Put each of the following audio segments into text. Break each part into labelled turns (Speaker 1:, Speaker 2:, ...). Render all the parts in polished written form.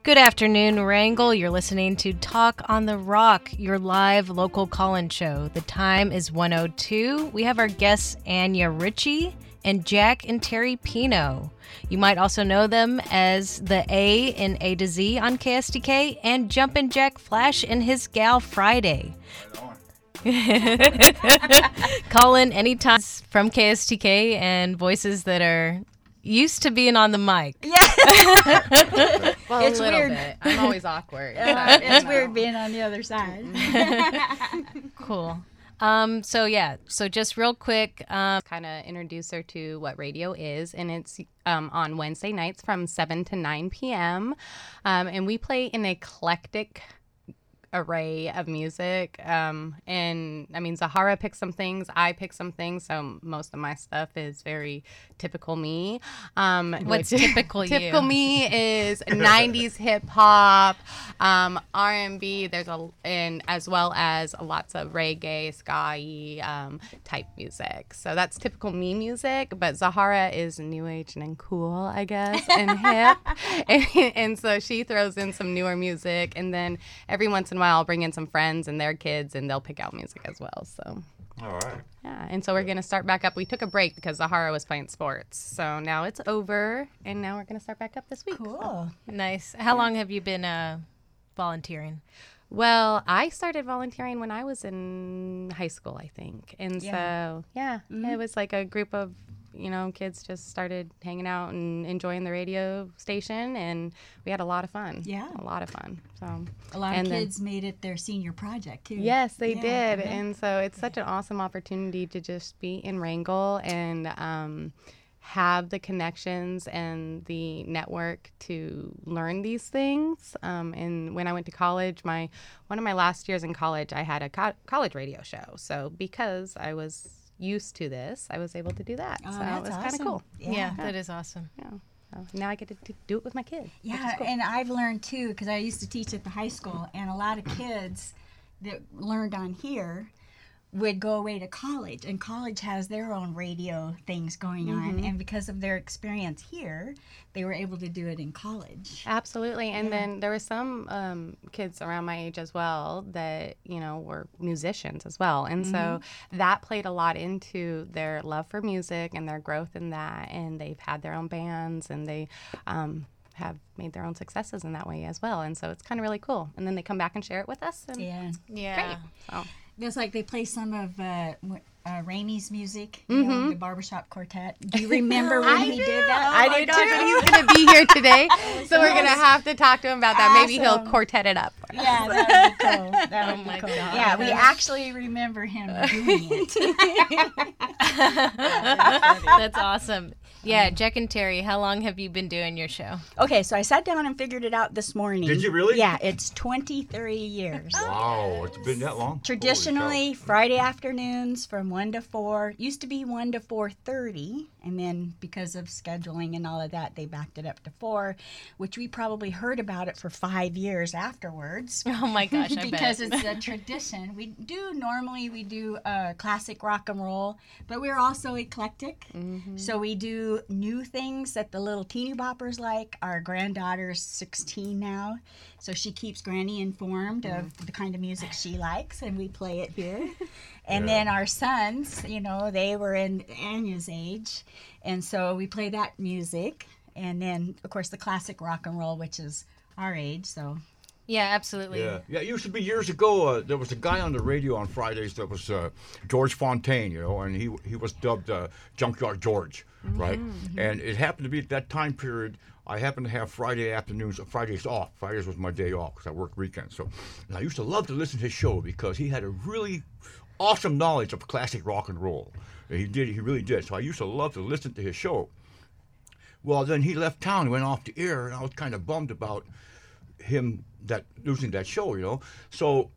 Speaker 1: Good afternoon, Wrangell. You're listening to Talk on the Rock, your live local call-in show. The time is 1:02. We have our guests Anya Ritchie and Jack and Terry Pino. You might also know them as the A in A to Z on KSTK and Jumpin' Jack Flash and his gal Friday. Call in anytime from KSTK and voices that are used to being on the mic.
Speaker 2: Yeah.
Speaker 3: Well,
Speaker 2: it's
Speaker 3: a little
Speaker 2: weird.
Speaker 3: bit. I'm always awkward.
Speaker 2: It's weird being on the other side.
Speaker 1: Cool. So just real quick,
Speaker 3: Kind of introduce her to what radio is, and it's on Wednesday nights from 7 to 9 p.m. And we play an eclectic array of music. And I mean, Zahara picks some things, I pick some things, so most of my stuff is very typical me.
Speaker 1: What's typical you?
Speaker 3: Typical me is 90s hip hop, R&B. And as well as lots of reggae, ska type music. So that's typical me music. But Zahara is new age and cool, I guess, and hip. And so she throws in some newer music, and then every once in a while I'll bring in some friends and their kids, and they'll pick out music as well. So.
Speaker 4: All right.
Speaker 3: Yeah, and so we're going to start back up. We took a break because Zahara was playing sports. So now it's over, and now we're going to start back up this week.
Speaker 2: Cool.
Speaker 1: nice. How long have you been volunteering?
Speaker 3: Well, I started volunteering when I was in high school, I think. And so, it was like a group of, kids just started hanging out and enjoying the radio station, and we had a lot of fun.
Speaker 2: Yeah.
Speaker 3: A lot of fun. So
Speaker 2: A lot of kids made it their senior project, too.
Speaker 3: Yes, they did. And so it's such an awesome opportunity to just be in Wrangell and have the connections and the network to learn these things. And when I went to college, one of my last years in college, I had a college radio show. So because I was used to this, I was able to do that.
Speaker 2: Oh,
Speaker 3: so
Speaker 2: that's
Speaker 3: it was kind of
Speaker 2: awesome.
Speaker 3: cool.
Speaker 1: Yeah, that is awesome.
Speaker 3: Yeah. So now I get to do it with my kids.
Speaker 2: Yeah, and I've learned, too, because I used to teach at the high school, and a lot of kids that learned on here would go away to college, and college has their own radio things going on, and because of their experience here, they were able to do it in college.
Speaker 3: Absolutely. And then there were some kids around my age as well that, were musicians as well. And so that played a lot into their love for music and their growth in that. And they've had their own bands, and they have made their own successes in that way as well. And so it's kind of really cool. And then they come back and share it with us. And
Speaker 1: Yeah.
Speaker 3: great. So.
Speaker 2: It's like they play some of Ramey's music, the Barbershop Quartet. Do you remember when he did that?
Speaker 3: I do too. He's going to be here today, so we're going to have to talk to him about that. Maybe he'll quartet it up.
Speaker 2: Yeah, that would be cool. That would be cool.
Speaker 1: God.
Speaker 2: Yeah, we actually remember him doing it.
Speaker 1: That's awesome. Yeah, Jack and Terry, how long have you been doing your show?
Speaker 2: Okay, so I sat down and figured it out this morning.
Speaker 4: Did you really?
Speaker 2: Yeah, it's 23 years.
Speaker 4: Wow, it's been that long?
Speaker 2: Traditionally, Friday afternoons from 1 to 4. Used to be 1 to 4:30, and then because of scheduling and all of that, they backed it up to 4, which we probably heard about it for 5 years afterwards.
Speaker 1: Oh my gosh, I
Speaker 2: because
Speaker 1: bet.
Speaker 2: it's a tradition. We do classic rock and roll, but we're also eclectic. So we do new things that the little teeny boppers like. Our granddaughter's 16 now, so she keeps Granny informed of the kind of music she likes, and we play it here. And then our sons, they were in Anya's age, and so we play that music. And then, of course, the classic rock and roll, which is our age, so...
Speaker 1: Yeah, absolutely.
Speaker 4: Yeah, it used to be years ago. There was a guy on the radio on Fridays that was George Fontaine, and he was dubbed Junkyard George, right? And it happened to be at that time period. I happened to have Fridays off. Fridays was my day off because I worked weekends. And I used to love to listen to his show because he had a really awesome knowledge of classic rock and roll. He really did. So I used to love to listen to his show. Well, then he left town and went off the air, and I was kind of bummed about him losing that show, So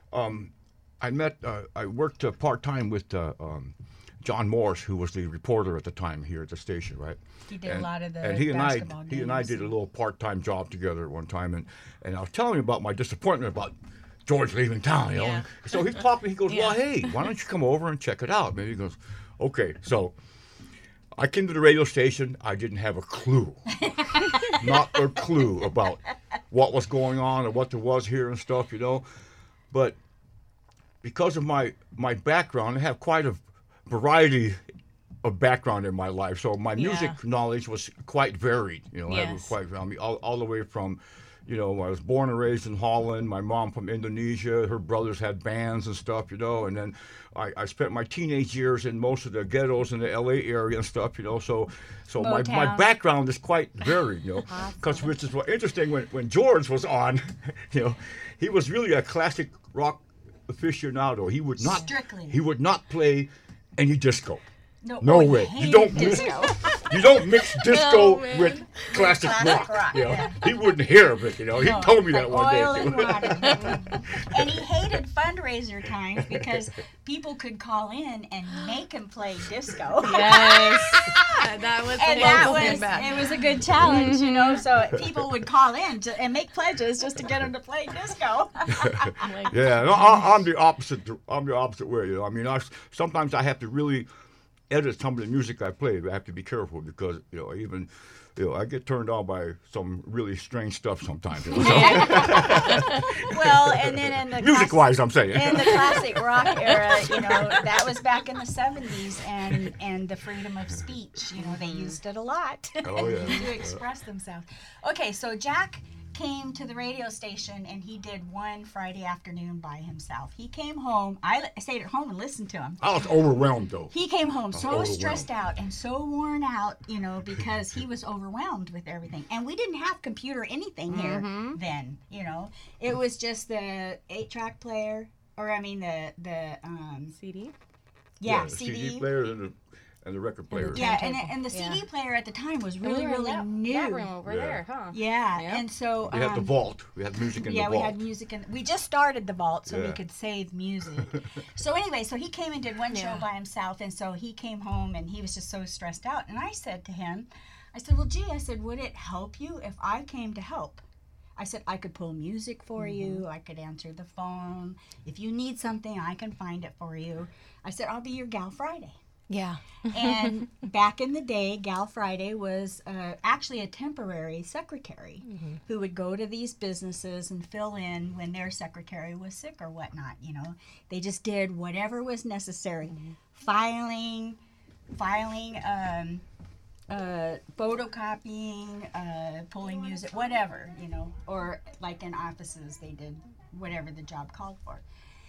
Speaker 4: I worked part-time with John Morse, who was the reporter at the time here at the station, right?
Speaker 2: He did a lot of the
Speaker 4: and he
Speaker 2: basketball
Speaker 4: he and I
Speaker 2: games.
Speaker 4: did a little part-time job together at one time, and I was telling him about my disappointment about George leaving town,
Speaker 1: Yeah.
Speaker 4: So he's talking. He goes, "Well, hey, why don't you come over and check it out?" Maybe he goes, "Okay." So I came to the radio station. I didn't have a clue, not a clue about what was going on or what there was here and stuff, But because of my background, I have quite a variety of background in my life. So my music knowledge was quite varied, I was quite, all the way from, I was born and raised in Holland. My mom from Indonesia. Her brothers had bands and stuff, and then I spent my teenage years in most of the ghettos in the LA area and stuff, So my background is quite varied, Because which is what interesting when George was on, he was really a classic rock aficionado. He would not
Speaker 2: Strictly.
Speaker 4: He would not play any disco.
Speaker 2: No
Speaker 4: way.
Speaker 2: He
Speaker 4: You don't
Speaker 2: disco.
Speaker 4: You don't mix disco with classic
Speaker 2: Classic
Speaker 4: rock.
Speaker 2: rock, yeah.
Speaker 4: He wouldn't hear of it. He told me that
Speaker 2: like
Speaker 4: one day.
Speaker 2: oil and water. And he hated fundraiser times because people could call in and make him play disco.
Speaker 1: Yes.
Speaker 3: That was
Speaker 2: And it was a good challenge, So people would call in and make pledges just to get him to play disco.
Speaker 4: Yeah, no, I'm the opposite. I'm the opposite way. Sometimes I have to really edit some of the music I play. I have to be careful because I get turned on by some really strange stuff sometimes.
Speaker 2: Well, and then in the
Speaker 4: music-wise, I'm saying.
Speaker 2: in the classic rock era, that was back in the 70s, and the freedom of speech, they used it a lot
Speaker 4: Oh, yeah.
Speaker 2: to express themselves. Okay, so Jack came to the radio station and he did one Friday afternoon by himself. He came home. I stayed at home and listened to him.
Speaker 4: I was overwhelmed though.
Speaker 2: He came home so
Speaker 4: overwhelmed.
Speaker 2: stressed out and so worn out, because he was overwhelmed with everything. And we didn't have computer anything here then, It was just the 8-track player, or I mean the
Speaker 3: CD.
Speaker 2: yeah,
Speaker 4: the
Speaker 2: CD.
Speaker 4: players and the record players.
Speaker 2: Yeah, and the CD player at the time was really new.
Speaker 3: That room over
Speaker 4: Yeah.
Speaker 3: there, huh?
Speaker 2: Yeah,
Speaker 3: Yep.
Speaker 2: and so
Speaker 4: We had the vault. We had music in the vault.
Speaker 2: we had music, and we just started the vault so we
Speaker 4: Yeah.
Speaker 2: could save music. So anyway, so he came and did one show by himself, and so he came home and he was just so stressed out. And I said to him, well, gee, would it help you if I came to help? I said, I could pull music for you. I could answer the phone. If you need something, I can find it for you. I said, I'll be your Gal Friday.
Speaker 1: Yeah.
Speaker 2: And back in the day, Gal Friday was actually a temporary secretary who would go to these businesses and fill in when their secretary was sick or whatnot. They just did whatever was necessary, filing, photocopying, pulling music, whatever, or like in offices, they did whatever the job called for.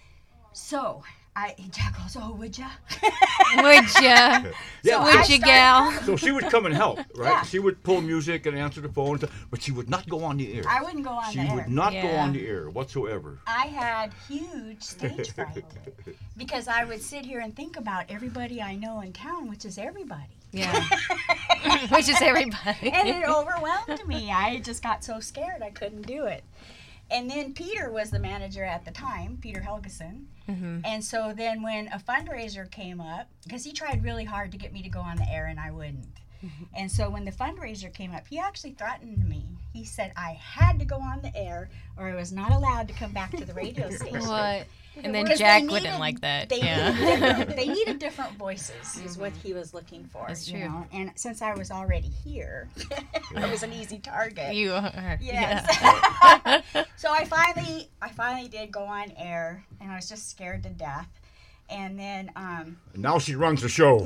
Speaker 2: So Jack goes, oh, would ya?
Speaker 1: Would ya?
Speaker 4: Yeah,
Speaker 1: Would you, gal?
Speaker 4: So she would come and help, right?
Speaker 2: Yeah.
Speaker 4: She would pull music and answer the phone, but she would not go on the air.
Speaker 2: I wouldn't go on
Speaker 4: She
Speaker 2: the air.
Speaker 4: would not go
Speaker 1: Yeah.
Speaker 4: on the air whatsoever.
Speaker 2: I had huge stage fright because I would sit here and think about everybody I know in town, which is everybody.
Speaker 1: Yeah. Which is everybody.
Speaker 2: And it overwhelmed me. I just got so scared I couldn't do it. And then Peter was the manager at the time, Peter Helgeson. And so then when a fundraiser came up, because he tried really hard to get me to go on the air and I wouldn't. And so when the fundraiser came up, he actually threatened me. He said I had to go on the air or I was not allowed to come back to the radio station.
Speaker 1: What? And then
Speaker 2: Because
Speaker 1: Jack
Speaker 2: they
Speaker 1: wouldn't
Speaker 2: needed-
Speaker 1: like that.
Speaker 2: They,
Speaker 1: Yeah.
Speaker 2: they needed different voices, is what he was looking for.
Speaker 1: That's
Speaker 2: you
Speaker 1: true.
Speaker 2: know? And since I was already here, I was an easy target.
Speaker 1: You are.
Speaker 2: Yes. So I finally did go on air, and I was just scared to death. And then,
Speaker 4: And now she runs the show.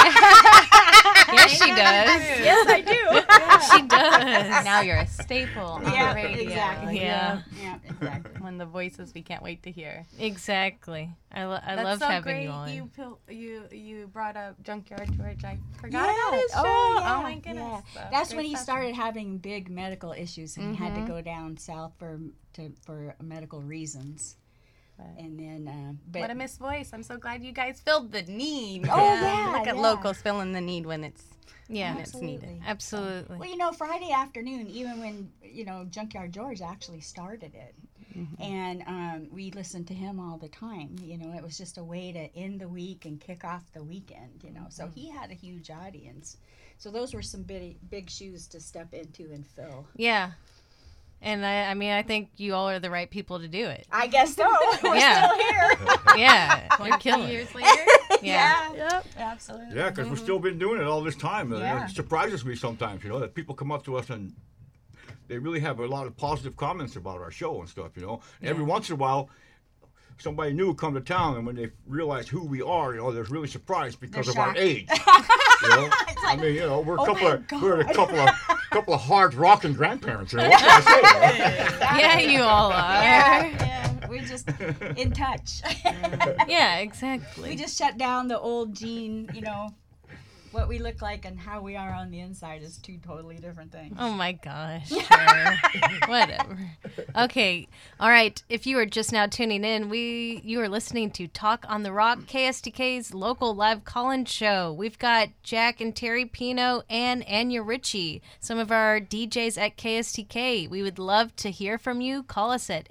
Speaker 1: Yes, she does.
Speaker 2: yes, I do.
Speaker 1: She does.
Speaker 3: Now you're a staple on
Speaker 2: Yeah,
Speaker 3: the radio.
Speaker 2: exactly.
Speaker 1: Yeah.
Speaker 2: Yeah, exactly.
Speaker 3: One of the voices we can't wait to hear.
Speaker 1: Exactly. I
Speaker 3: That's
Speaker 1: love
Speaker 3: so
Speaker 1: having
Speaker 3: great.
Speaker 1: you on.
Speaker 3: You brought up Junkyard George. I forgot
Speaker 2: Yes.
Speaker 3: about his show.
Speaker 2: Oh, yeah.
Speaker 3: Oh my goodness.
Speaker 2: Yeah.
Speaker 3: So,
Speaker 2: That's
Speaker 3: great
Speaker 2: when he
Speaker 3: stuff.
Speaker 2: started having big medical issues, and he had to go down south for medical reasons.
Speaker 3: Right.
Speaker 2: And then, but
Speaker 3: What a missed voice. I'm so glad you guys filled the need.
Speaker 2: Oh, yeah,
Speaker 3: Look at
Speaker 2: yeah.
Speaker 3: locals filling the need when it's
Speaker 1: Yeah.
Speaker 3: when it's needed.
Speaker 1: Absolutely.
Speaker 2: well, you know, Friday afternoon, even when Junkyard George actually started it, and we listened to him all the time. It was just a way to end the week and kick off the weekend. So he had a huge audience. So those were some big shoes to step into and fill.
Speaker 1: Yeah. And I think you all are the right people to do it.
Speaker 2: I guess so. We're
Speaker 1: Yeah.
Speaker 2: still here.
Speaker 1: Yeah. You're killing it.
Speaker 3: Years later.
Speaker 1: Yeah.
Speaker 2: Yep. Absolutely.
Speaker 4: Yeah, because we've still been doing it all this time.
Speaker 2: Yeah.
Speaker 4: It surprises me sometimes, that people come up to us and they really have a lot of positive comments about our show and stuff, you know. And every once in a while, somebody new come to town, and when they realize who we are, you know, they're really surprised because of our
Speaker 2: shocked.
Speaker 4: age. You know? I mean, you know, we're a couple of hard rocking grandparents. You know, what can I say?
Speaker 1: Yeah, you all are.
Speaker 2: Yeah, we're just in touch.
Speaker 1: Yeah, exactly.
Speaker 2: We just shut down the old gene, you know. What we look like and how we are on the inside is two totally different things.
Speaker 1: Oh my gosh. Sure. Whatever. Okay. All right. If you are just now tuning in, you are listening to Talk on the Rock, KSTK's local live call-in show. We've got Jack and Terry Pino and Anya Ritchie, some of our DJs at KSTK. We would love to hear from you. Call us at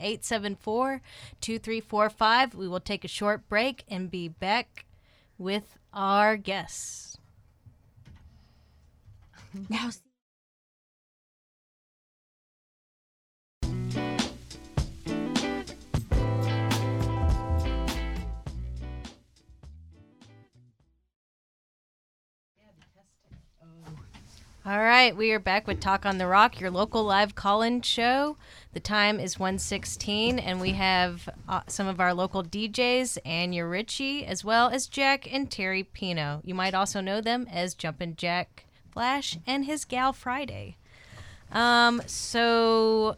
Speaker 1: 874-2345. We will take a short break and be back with our guests.
Speaker 2: Now,
Speaker 1: All right, we are back with Talk on the Rock, your local live call-in show. The time is 1:16, and we have some of our local DJs, Anya Ritchie, as well as Jack and Terry Pino. You might also know them as Jumpin' Jack Flash and his gal Friday. So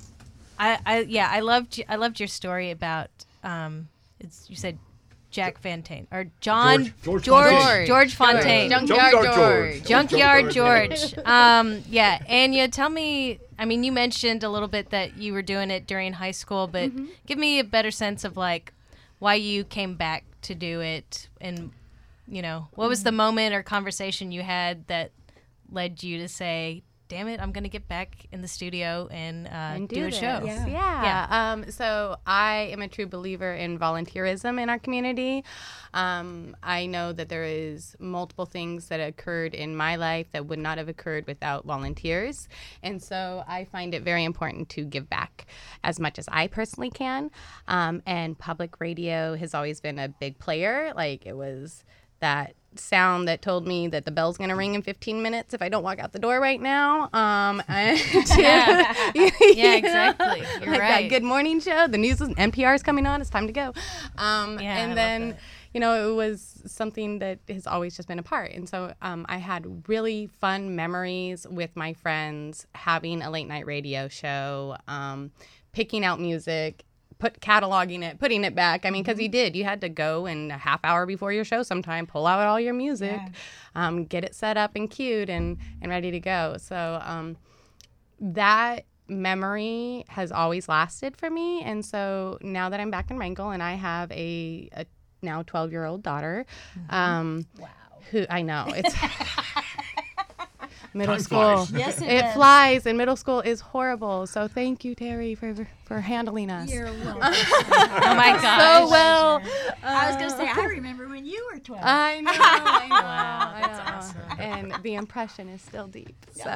Speaker 1: I loved your story about you said Jack Fontaine or George Fontaine. Junkyard George. Yeah, Anya, tell me. I mean, you mentioned a little bit that you were doing it during high school, but give me a better sense of like why you came back to do it, and you know, what was the moment or conversation you had that led you to say, damn it, I'm going to get back in the studio and do a show.
Speaker 3: Yeah. So I am a true believer in volunteerism in our community. I know that there is multiple things that occurred in my life that would not have occurred without volunteers. And so I find it very important to give back as much as I personally can. And public radio has always been a big player. Like, it was that sound that told me that the bell's going to ring in 15 minutes if I don't walk out the door right now.
Speaker 1: Yeah, exactly. You're
Speaker 3: like
Speaker 1: right.
Speaker 3: that Good Morning show, the news is NPR is coming on, it's time to go. And then, you know, it was something that has always just been a part. And so I had really fun memories with my friends having a late night radio show, picking out music, cataloging it, putting it back. I mean, because you had to go and a half hour before your show sometime, pull out all your music, get it set up and queued and ready to go. So that memory has always lasted for me. And so now that I'm back in Wrangell and I have a now 12-year-old daughter,
Speaker 2: wow.
Speaker 3: who I know it's middle
Speaker 4: Time
Speaker 3: school.
Speaker 4: flies.
Speaker 2: Yes, it
Speaker 3: It
Speaker 2: does.
Speaker 3: flies, and middle school is horrible. So thank you, Terry, for handling us.
Speaker 2: You're welcome.
Speaker 1: Oh my gosh.
Speaker 3: So well.
Speaker 2: I was going to say, I remember when you were 12.
Speaker 3: I know.
Speaker 1: Wow, that's awesome.
Speaker 3: And the impression is still deep. So,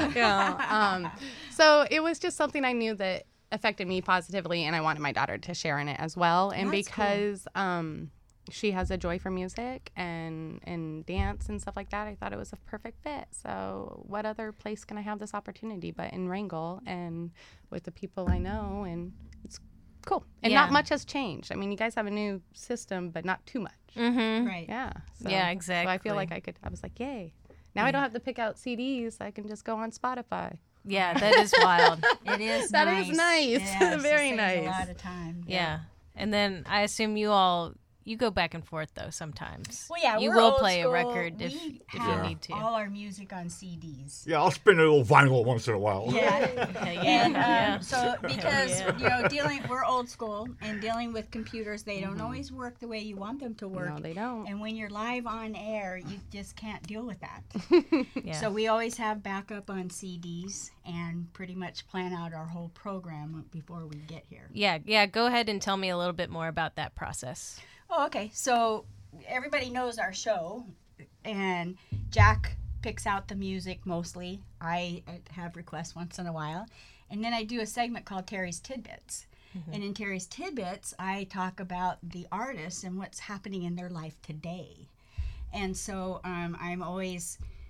Speaker 3: so it was just something I knew that affected me positively, and I wanted my daughter to share in it as well. And
Speaker 2: That's
Speaker 3: because she has a joy for music and dance and stuff like that, I thought it was a perfect fit. So what other place can I have this opportunity but in Wrangell and with the people I know? And it's cool. And
Speaker 1: Yeah.
Speaker 3: not much has changed. I mean, you guys have a new system, but not too much.
Speaker 2: Right.
Speaker 3: Yeah. So,
Speaker 1: Yeah,
Speaker 3: So I
Speaker 1: exactly.
Speaker 3: feel like I was like, yay. Now I don't have to pick out CDs. I can just go on Spotify.
Speaker 1: Yeah, that is wild.
Speaker 2: It is
Speaker 3: That
Speaker 2: nice.
Speaker 3: is nice.
Speaker 2: Yes,
Speaker 3: Very
Speaker 2: it saves
Speaker 3: nice.
Speaker 2: a lot of time.
Speaker 1: Yeah. And then I assume you go back and forth though sometimes.
Speaker 2: Well, yeah,
Speaker 1: you
Speaker 2: we're
Speaker 1: will
Speaker 2: old
Speaker 1: play
Speaker 2: school.
Speaker 1: a record if
Speaker 2: We
Speaker 1: you
Speaker 2: have
Speaker 1: need to.
Speaker 2: all our music on CDs.
Speaker 4: Yeah, I'll spin a little vinyl once in a while.
Speaker 2: Yeah.
Speaker 1: Yeah,
Speaker 2: And so because you know we're old school and dealing with computers, they don't always work the way you want them to work.
Speaker 3: No, they don't.
Speaker 2: And when you're live on air, you just can't deal with that.
Speaker 1: Yeah.
Speaker 2: So we always have backup on CDs and pretty much plan out our whole program before we get here.
Speaker 1: Yeah, go ahead and tell me a little bit more about that process.
Speaker 2: Oh, okay. So everybody knows our show, and Jack picks out the music mostly. I have requests once in a while. And then I do a segment called Terry's Tidbits. And in Terry's Tidbits, I talk about the artists and what's happening in their life today. And so I'm always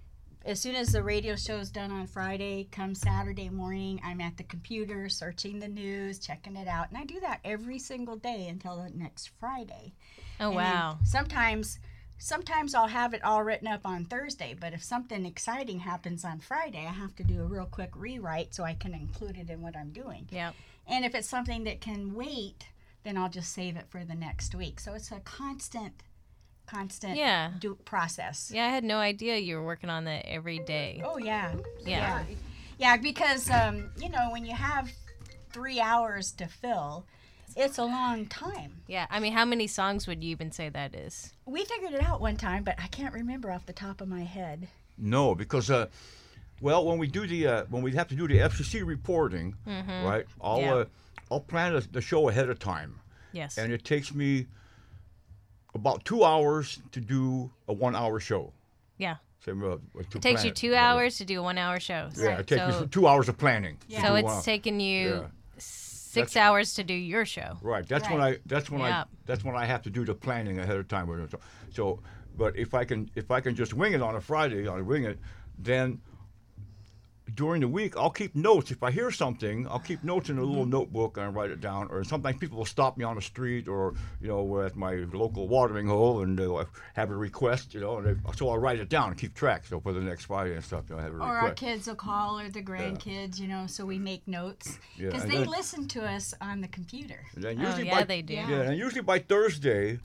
Speaker 2: as soon as the radio show's done on Friday, come Saturday morning, I'm at the computer searching the news, checking it out. And I do that every single day until the next Friday.
Speaker 1: Oh,
Speaker 2: And
Speaker 1: wow.
Speaker 2: then sometimes I'll have it all written up on Thursday, but if something exciting happens on Friday, I have to do a real quick rewrite so I can include it in what I'm doing.
Speaker 1: Yep.
Speaker 2: And if it's something that can wait, then I'll just save it for the next week. So it's a constant
Speaker 1: Yeah.
Speaker 2: process.
Speaker 1: Yeah, I had no idea you were working on that every day.
Speaker 2: Oh, yeah.
Speaker 1: Yeah.
Speaker 2: Yeah, because, when you have 3 hours to fill, it's a long time.
Speaker 1: Yeah, I mean, how many songs would you even say that is?
Speaker 2: We figured it out one time, but I can't remember off the top of my head.
Speaker 4: No, because when we have to do the FCC reporting, right? I'll plan the show ahead of time,
Speaker 1: Yes.
Speaker 4: and it takes me about 2 hours to do a 1 hour show.
Speaker 1: Yeah.
Speaker 4: So,
Speaker 1: It takes you 2 hours to do a 1 hour show.
Speaker 4: Yeah, it takes
Speaker 1: so,
Speaker 4: me 2 hours of planning. to
Speaker 1: So
Speaker 4: do
Speaker 1: it's
Speaker 4: one-
Speaker 1: taking you
Speaker 4: Yeah.
Speaker 1: 6 hours to do your show.
Speaker 4: Right. That's when
Speaker 2: Right.
Speaker 4: I have to do the planning ahead of time. So, but if I can just wing it on a Friday, I'll wing it. Then during the week, I'll keep notes. If I hear something, I'll keep notes in a little notebook and I write it down. Or sometimes people will stop me on the street or at my local watering hole and they'll have a request. So I'll write it down and keep track. So for the next Friday and stuff, I have a
Speaker 2: Or
Speaker 4: request.
Speaker 2: our kids will call, or the grandkids, so we make notes.
Speaker 4: Yeah,
Speaker 2: Because
Speaker 4: and
Speaker 2: they
Speaker 4: then-
Speaker 2: listen to us on the computer.
Speaker 4: And then
Speaker 1: Oh,
Speaker 4: usually
Speaker 1: yeah, they do.
Speaker 2: Yeah.
Speaker 4: Yeah, and usually by Thursday,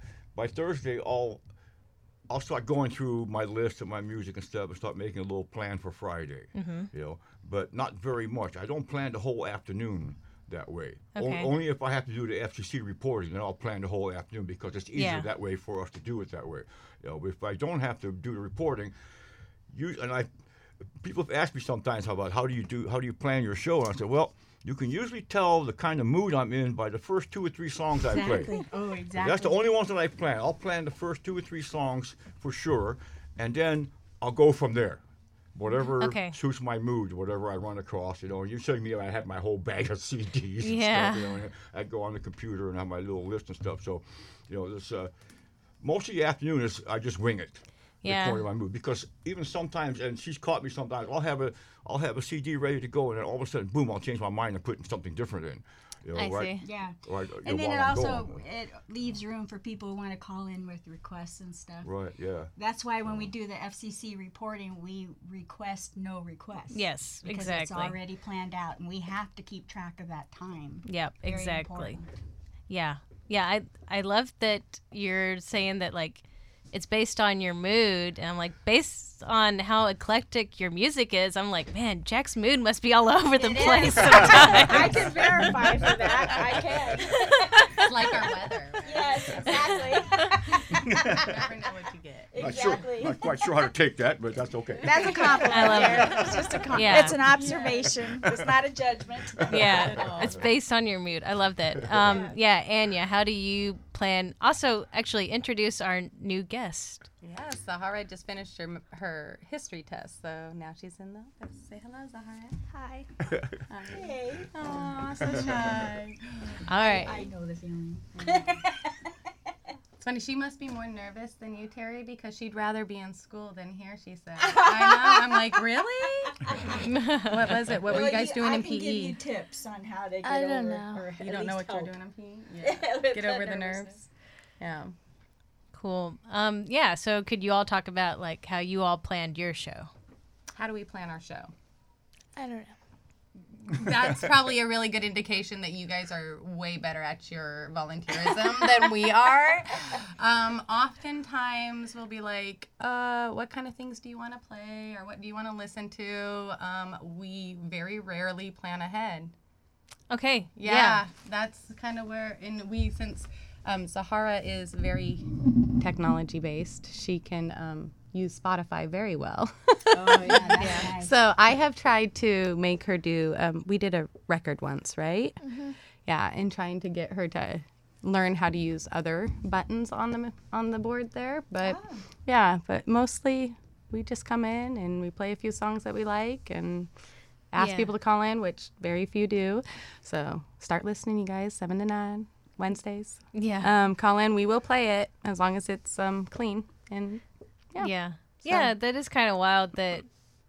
Speaker 4: I'll start going through my list of my music and stuff and start making a little plan for Friday. But not very much. I don't plan the whole afternoon that way.
Speaker 1: Okay.
Speaker 4: Only if I have to do the FCC reporting, then I'll plan the whole afternoon because it's easier
Speaker 1: Yeah.
Speaker 4: that way for us to do it that way. If I don't have to do the reporting, people have asked me sometimes how do you plan your show? And I said, well, you can usually tell the kind of mood I'm in by the first 2 or 3 songs I play.
Speaker 2: Oh, exactly.
Speaker 4: That's the only ones that I plan. I'll plan the first 2 or 3 songs for sure, and then I'll go from there. Whatever
Speaker 1: Okay.
Speaker 4: suits my mood, whatever I run across. You see me, I have my whole bag of CDs and
Speaker 1: Yeah.
Speaker 4: stuff. And I go on the computer and have my little list and stuff. So, this most of the afternoon is I just wing it.
Speaker 1: Yeah.
Speaker 4: According to my mood, because even sometimes, and she's caught me sometimes, I'll have a CD ready to go, and then all of a sudden, boom! I'll change my mind and put something different in.
Speaker 1: I
Speaker 4: right?
Speaker 1: see.
Speaker 2: Yeah.
Speaker 4: Right,
Speaker 2: And then
Speaker 4: while
Speaker 2: it
Speaker 4: I'm
Speaker 2: also
Speaker 4: going.
Speaker 2: it leaves room for people who want to call in with requests and stuff.
Speaker 4: Right. Yeah.
Speaker 2: That's why when we do the FCC reporting, we request no requests.
Speaker 1: Yes,
Speaker 2: Because
Speaker 1: exactly.
Speaker 2: it's already planned out, and we have to keep track of that time.
Speaker 1: Yep,
Speaker 2: Very
Speaker 1: exactly.
Speaker 2: important.
Speaker 1: Yeah. Yeah, I love that you're saying that, like, it's based on your mood. And I'm like, based on how eclectic your music is, I'm like, man, Jack's mood must be all over the place
Speaker 2: is.
Speaker 1: sometimes.
Speaker 2: I can verify for that. I can.
Speaker 3: It's like our weather. Right?
Speaker 2: Yes, exactly.
Speaker 3: You never know what you get.
Speaker 4: Not quite sure how to take that, but that's okay.
Speaker 2: That's a compliment.
Speaker 1: I love
Speaker 2: there.
Speaker 1: it.
Speaker 2: It's just a compliment.
Speaker 1: Yeah.
Speaker 2: It's an observation. It's not a judgment.
Speaker 1: Yeah, it's based on your mood. I love that. Yeah, Anya, how do you plan? Also, actually, introduce our new guest.
Speaker 3: Yeah, Zahara just finished her history test, so now she's in the office. Say hello, Zahara.
Speaker 2: Hi.
Speaker 3: Hi.
Speaker 2: Hey.
Speaker 3: Aw, so shy.
Speaker 1: All right.
Speaker 2: I know the feeling.
Speaker 3: It's funny, she must be more nervous than you, Terry, because she'd rather be in school than here, she said. I know. I'm like, really? What was it? What were you guys doing in
Speaker 2: I can give you
Speaker 3: PE?
Speaker 2: tips on how to get
Speaker 5: I don't
Speaker 2: over.
Speaker 5: know.
Speaker 2: Or
Speaker 3: You
Speaker 2: at
Speaker 3: don't know
Speaker 2: least
Speaker 3: what you're
Speaker 2: help.
Speaker 3: doing in PE? Yeah.
Speaker 2: With
Speaker 3: Get
Speaker 2: the
Speaker 3: over the
Speaker 2: nervousness.
Speaker 3: nerves. Yeah.
Speaker 1: Cool. Yeah, so could you all talk about, like, how you all planned your show?
Speaker 3: How do we plan our show?
Speaker 5: I don't know.
Speaker 3: That's probably a really good indication that you guys are way better at your volunteerism than we are. Oftentimes we'll be like, what kind of things do you want to play or what do you want to listen to? We very rarely plan ahead.
Speaker 1: Okay.
Speaker 3: Yeah, that's kind of where, since Zahara is very technology based, she can use Spotify very well.
Speaker 2: Oh, yeah, that's nice.
Speaker 3: So I have tried to make her do, we did a record once, right? Yeah, and trying to get her to learn how to use other buttons on the board there. But yeah, but mostly we just come in and we play a few songs that we like and ask
Speaker 1: Yeah.
Speaker 3: people to call in, which very few do. So start listening, you guys, 7 to 9, Wednesdays.
Speaker 1: Yeah.
Speaker 3: Call in, we will play it as long as it's clean. And
Speaker 1: Yeah. Yeah, that is kind of wild that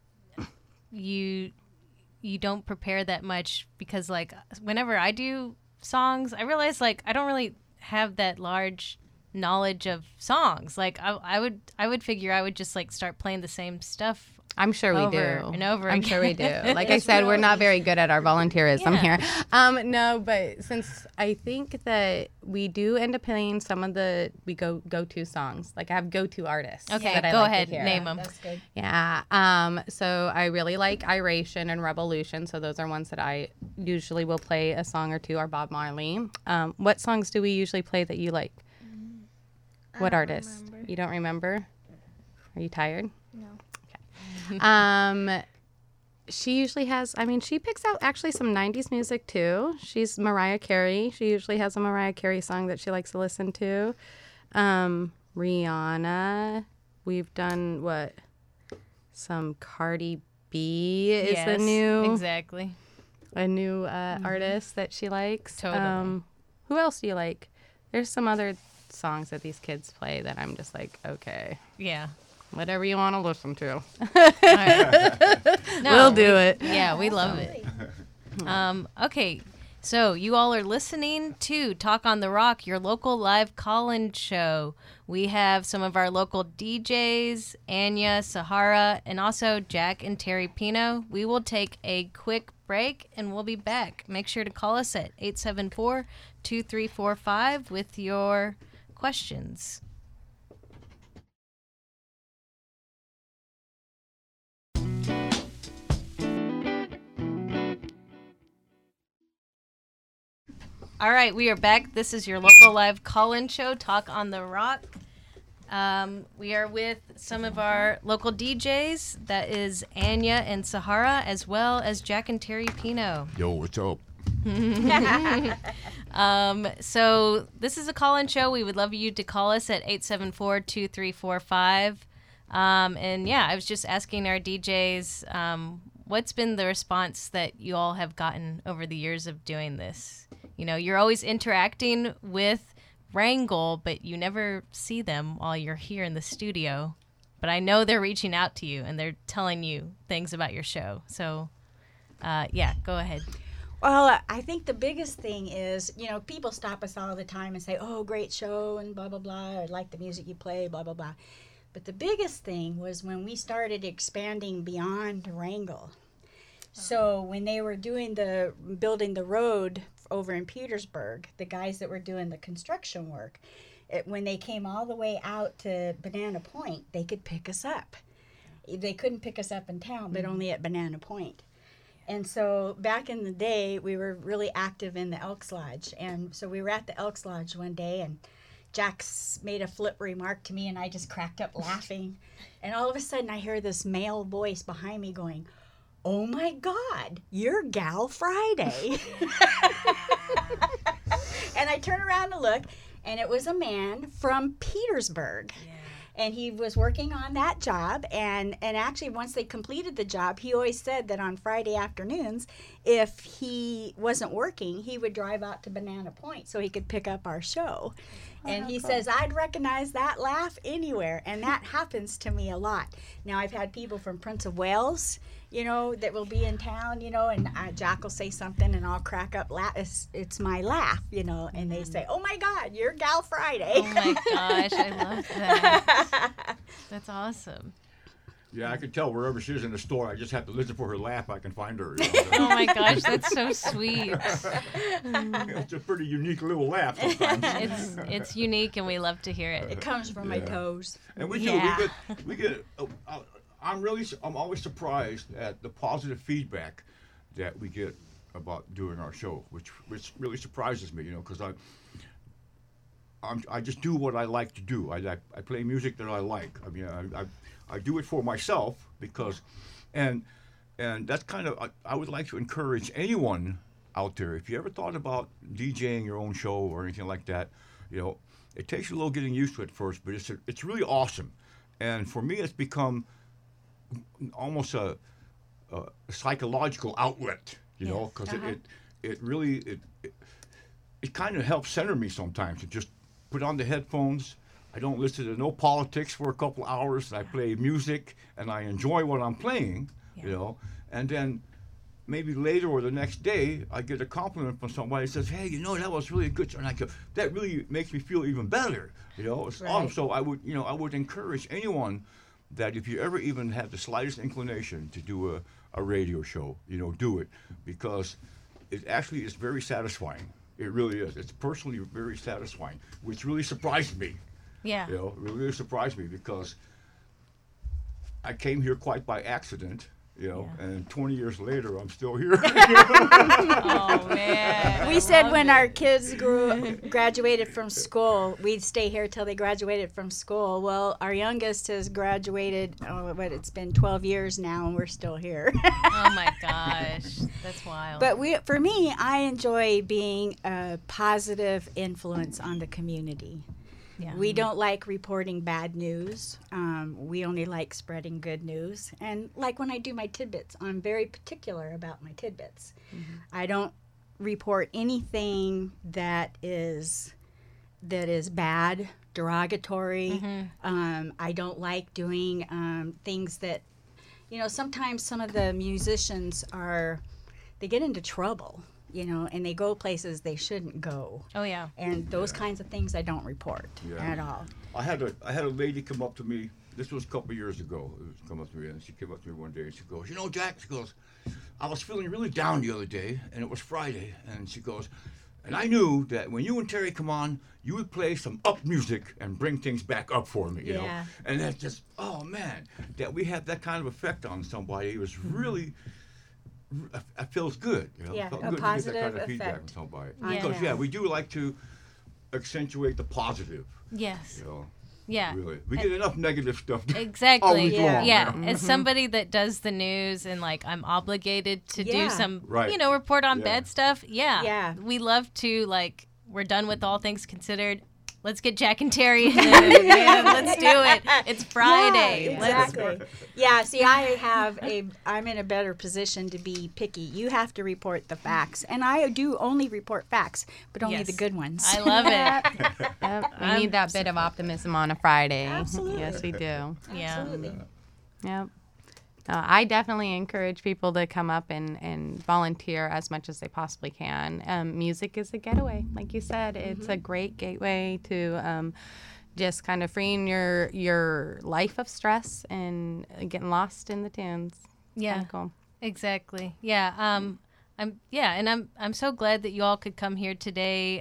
Speaker 1: you don't prepare that much, because like whenever I do songs, I realize like I don't really have that large knowledge of songs. Like I would figure I would just like start playing the same stuff.
Speaker 3: I'm sure we
Speaker 1: over
Speaker 3: do.
Speaker 1: and over
Speaker 3: I'm
Speaker 1: again.
Speaker 3: sure we do. Like I said, we're not very good at our volunteerism here. No, but since I think that we do end up playing some of the go-to songs. Like I have go-to artists.
Speaker 1: Okay,
Speaker 3: that I
Speaker 1: go
Speaker 3: like to
Speaker 1: ahead,
Speaker 3: hear.
Speaker 1: name them.
Speaker 2: That's good.
Speaker 3: Yeah. So I really like Iration and Revolution. So those are ones that I usually will play a song or two. Or Bob Marley. What songs do we usually play that you like? What artists?
Speaker 5: Remember.
Speaker 3: You don't remember? Are you tired?
Speaker 5: No.
Speaker 3: She usually has, she picks out actually some 90s music too. She's Mariah Carey. She usually has a Mariah Carey song that she likes to listen to. Rihanna. We've done some Cardi B is
Speaker 1: Yes, exactly.
Speaker 3: a new artist that she likes.
Speaker 1: Totally.
Speaker 3: Who else do you like? There's some other songs that these kids play that I'm just like, okay,
Speaker 1: Yeah.
Speaker 3: whatever you want to listen to.
Speaker 1: All right.
Speaker 3: We'll do it.
Speaker 1: Yeah, we love it. Okay, so you all are listening to Talk on the Rock, your local live call-in show. We have some of our local DJs, Anya, Sahara, and also Jack and Terry Pino. We will take a quick break, and we'll be back. Make sure to call us at 874-2345 with your questions. All right, we are back. This is your local live call-in show, Talk on the Rock. We are with some of our local DJs. That is Anya and Sahara, as well as Jack and Terry Pino.
Speaker 4: Yo, what's up?
Speaker 1: So this is a call-in show. We would love you to call us at 874-2345. And yeah, I was just asking our DJs, what's been the response that you all have gotten over the years of doing this? You know, you're always interacting with Wrangle, but you never see them while you're here in the studio. But I know they're reaching out to you and they're telling you things about your show. So, yeah, go ahead.
Speaker 2: Well, I think the biggest thing is, people stop us all the time and say, oh, great show and blah, blah, blah. I like the music you play, blah, blah, blah. But the biggest thing was when we started expanding beyond Wrangle. So when they were building the road over in Petersburg, the guys that were doing the construction work, when they came all the way out to Banana Point, they could pick us up. They couldn't pick us up in town, but only at Banana Point. And so back in the day, we were really active in the Elks Lodge. And so we were at the Elks Lodge one day, and Jax made a flip remark to me, and I just cracked up laughing. And all of a sudden, I hear this male voice behind me going, oh my God, you're Gal Friday. And I turn around to look, and it was a man from Petersburg. Yeah. And he was working on that job, and actually once they completed the job, he always said that on Friday afternoons, if he wasn't working, he would drive out to Banana Point so he could pick up our show. And he says, I'd recognize that laugh anywhere, and that happens to me a lot. Now, I've had people from Prince of Wales, that will be in town, and Jack will say something, and I'll crack up. It's my laugh, and they say, oh, my God, you're Gal Friday.
Speaker 1: Oh, my gosh, I love that. That's awesome.
Speaker 4: Yeah, I can tell wherever she is in the store. I just have to listen for her laugh. I can find her.
Speaker 1: Oh my gosh, that's so sweet.
Speaker 4: It's a pretty unique little laugh sometimes.
Speaker 1: It's unique, and we love to hear it.
Speaker 2: It comes from my toes.
Speaker 4: And we do.
Speaker 1: Yeah.
Speaker 4: We get. I'm always surprised at the positive feedback that we get about doing our show, which really surprises me. Because I just do what I like to do. I play music that I like. I mean, I do it for myself because, and that's kind of, I would like to encourage anyone out there, if you ever thought about DJing your own show or anything like that, it takes a little getting used to it first, but it's really awesome. And for me, it's become almost a psychological outlet, because it really kind of helps center me sometimes to just put on the headphones. I don't listen to no politics for a couple hours. I play music, and I enjoy what I'm playing, you know, and then maybe later or the next day, I get a compliment from somebody that says, "Hey, you know, that was really good," and I go, "That really makes me feel even better." You know, it's awesome. So I would encourage anyone that if you ever even have the slightest inclination to do a radio show, you know, do it, because it actually is very satisfying. It really is. It's personally very satisfying, which really surprised me.
Speaker 1: Yeah.
Speaker 4: You know, it really surprised me because I came here quite by accident. You know, and 20 years later, I'm still here.
Speaker 1: Oh man.
Speaker 2: We said when our kids graduated from school, we'd stay here till they graduated from school. Well, our youngest has graduated, it's been 12 years now, and we're still here.
Speaker 1: Oh my gosh, that's wild.
Speaker 2: But for me, I enjoy being a positive influence on the community.
Speaker 1: yeah.
Speaker 2: We don't like reporting bad news. We only like spreading good news. And like when I do my tidbits, I'm very particular about my tidbits. Mm-hmm. I don't report anything that is bad, derogatory. Mm-hmm. I don't like doing things that, sometimes some of the musicians they get into trouble. And they go places they shouldn't go.
Speaker 1: Oh yeah.
Speaker 2: And those kinds of things I don't report at all.
Speaker 4: I had a lady come up to me. This was a couple of years ago. And she came up to me one day and she goes, Jack, she goes, I was feeling really down the other day, and it was Friday, and she goes, and I knew that when you and Terry come on, you would play some up music and bring things back up for me, you know. And that's just, oh man, that we have that kind of effect on somebody. It was really. It feels good,
Speaker 2: Yeah,
Speaker 4: it felt
Speaker 2: a
Speaker 4: good
Speaker 2: positive
Speaker 4: to get that kind of feedback
Speaker 2: effect.
Speaker 4: from somebody.
Speaker 1: Yeah.
Speaker 4: Because we do like to accentuate the positive.
Speaker 1: Yes. Yeah.
Speaker 4: Really, we get enough negative stuff.
Speaker 1: Exactly.
Speaker 4: All week long,
Speaker 1: Yeah.
Speaker 4: you know?
Speaker 1: As somebody that does the news and I'm obligated to do some,
Speaker 4: Right.
Speaker 1: Report on
Speaker 4: Yeah.
Speaker 1: bad stuff. Yeah.
Speaker 2: Yeah.
Speaker 1: We love to we're done with all things considered. Let's get Jack and Terry in there, man. Let's do it. It's Friday.
Speaker 2: Yeah, exactly. Yeah, see, I'm in a better position to be picky. You have to report the facts. And I do only report facts, but only
Speaker 1: Yes.
Speaker 2: the good ones.
Speaker 1: I love it.
Speaker 3: Yep. We need that bit of optimism on a Friday.
Speaker 2: Absolutely.
Speaker 3: Yes, we do.
Speaker 1: Yeah.
Speaker 2: Absolutely.
Speaker 3: Yep. I definitely encourage people to come up and volunteer as much as they possibly can. Music is a getaway. Like you said, it's a great gateway to just kind of freeing your life of stress and getting lost in the tunes.
Speaker 1: Yeah.
Speaker 3: Kinda cool.
Speaker 1: Exactly. Yeah. I'm so glad that you all could come here today.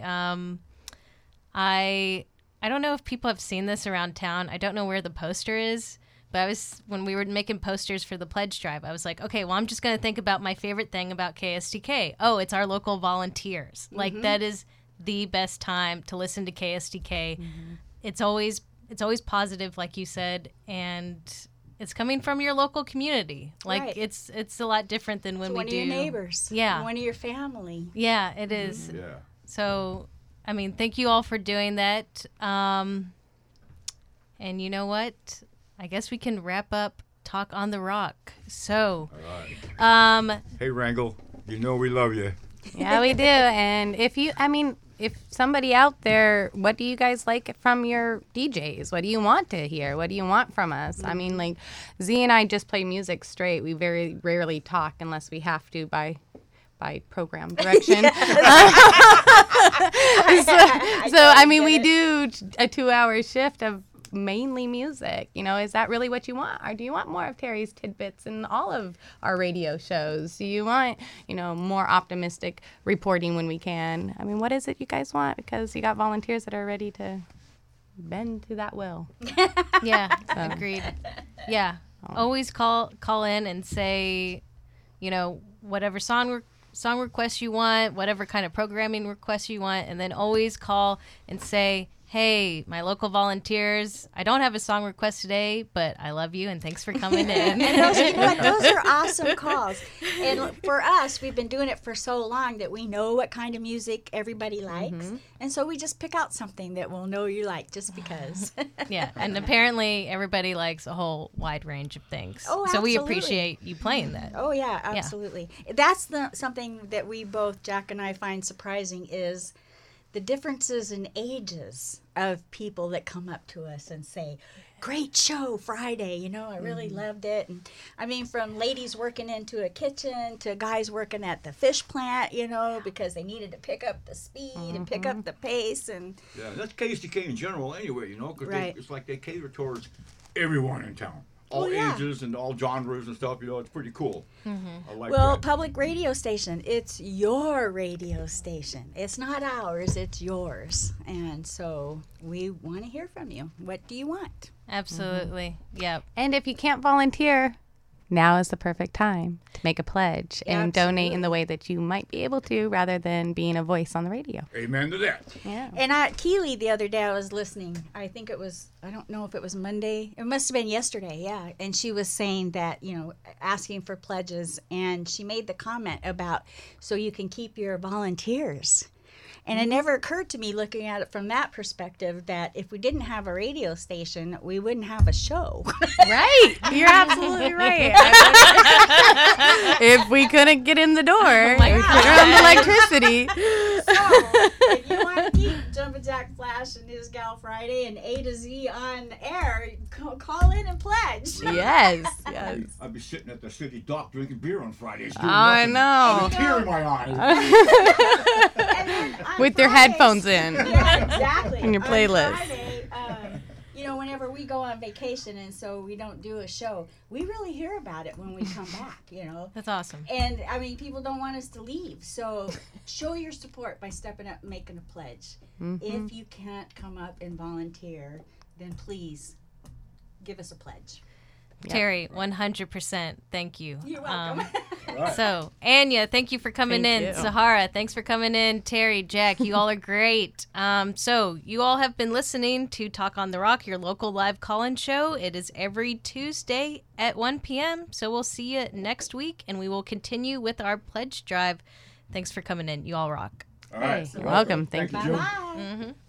Speaker 1: I don't know if people have seen this around town. I don't know where the poster is. But when we were making posters for the pledge drive, I was like, okay, well, I'm just going to think about my favorite thing about KSTK. Oh, it's our local volunteers. That is the best time to listen to KSTK. Mm-hmm. It's always positive, like you said, and it's coming from your local community.
Speaker 2: Right.
Speaker 1: It's a lot different than when
Speaker 2: one
Speaker 1: we do.
Speaker 2: One of your neighbors.
Speaker 1: Yeah.
Speaker 2: One of your family.
Speaker 1: Yeah, it is.
Speaker 4: Yeah.
Speaker 1: So, thank you all for doing that. And you know what? I guess we can wrap up Talk on the Rock. So,
Speaker 4: All right. Hey, Wrangle, we love you.
Speaker 3: Yeah, we do. And if somebody out there, what do you guys like from your DJs? What do you want to hear? What do you want from us? Z and I just play music straight. We very rarely talk unless we have to by program direction. We do a 2-hour shift of mainly music. Is that really what you want? Or do you want more of Terry's tidbits in all of our radio shows? Do you want, more optimistic reporting when we can? What is it you guys want? Because you got volunteers that are ready to bend to that will.
Speaker 1: Yeah, agreed. Yeah. Always call in and say, whatever song requests you want, whatever kind of programming requests you want, and then always call and say, hey, my local volunteers, I don't have a song request today, but I love you and thanks for coming in.
Speaker 2: And those are awesome calls. And for us, we've been doing it for so long that we know what kind of music everybody likes. Mm-hmm. And so we just pick out something that we'll know you like just because.
Speaker 1: Yeah, and apparently everybody likes a whole wide range of things.
Speaker 2: Oh,
Speaker 1: so we
Speaker 2: absolutely.
Speaker 1: appreciate you playing that.
Speaker 2: Oh, yeah, absolutely. Yeah. That's something that we both, Jack and I, find surprising is the differences in ages of people that come up to us and say, great show Friday. I really loved it. And I mean, from ladies working into a kitchen to guys working at the fish plant, because they needed to pick up the speed and pick up the pace. And
Speaker 4: Yeah, that's KSTK in general anyway, because
Speaker 2: Right.
Speaker 4: it's like they cater towards everyone in town. All
Speaker 2: yeah.
Speaker 4: ages and all genres and stuff, it's pretty cool. I like
Speaker 2: well,
Speaker 4: that.
Speaker 2: public radio station, it's your radio station. It's not ours, it's yours. And so we want to hear from you. What do you want?
Speaker 1: Absolutely. Yep.
Speaker 3: And if you can't volunteer, now is the perfect time to make a pledge and donate in the way that you might be able to rather than being a voice on the radio.
Speaker 4: Amen to that.
Speaker 3: Yeah.
Speaker 2: And at Keeley the other day, I was listening. I think it was, I don't know if it was Monday. It must have been yesterday, yeah. And she was saying that, asking for pledges. And she made the comment about so you can keep your volunteers. And it never occurred to me looking at it from that perspective that if we didn't have a radio station, we wouldn't have a show.
Speaker 3: Right. You're absolutely right. If we couldn't get in the door, if we couldn't run the electricity.
Speaker 2: So, if you want to keep Jumpin' Jack Flash and His Gal Friday and A to Z on air, call in and pledge.
Speaker 3: Yes.
Speaker 4: I'd be sitting at the city dock drinking beer on Fridays.
Speaker 3: I know.
Speaker 4: With a tear in my eye.
Speaker 2: And then on
Speaker 3: With your
Speaker 2: Fridays-
Speaker 3: headphones in.
Speaker 2: Yeah, exactly.
Speaker 3: And your
Speaker 2: On
Speaker 3: playlist.
Speaker 2: Friday, whenever we go on vacation and so we don't do a show, we really hear about it when we come back,
Speaker 1: That's awesome.
Speaker 2: And, I mean, people don't want us to leave. So show your support by stepping up and making a pledge. If you can't come up and volunteer, then please give us a pledge.
Speaker 1: Terry, 100%. Thank you.
Speaker 2: You're welcome.
Speaker 1: So, Anya, thank you for coming
Speaker 3: Thank
Speaker 1: in.
Speaker 3: you.
Speaker 1: Sahara, thanks for coming in. Terry, Jack, you all are great. So, you all have been listening to Talk on the Rock, your local live call-in show. It is every Tuesday at 1 p.m. So, we'll see you next week, and we will continue with our pledge drive. Thanks for coming in. You all rock.
Speaker 4: All right.
Speaker 3: You're welcome. Thank you.
Speaker 4: Jim.
Speaker 2: Bye.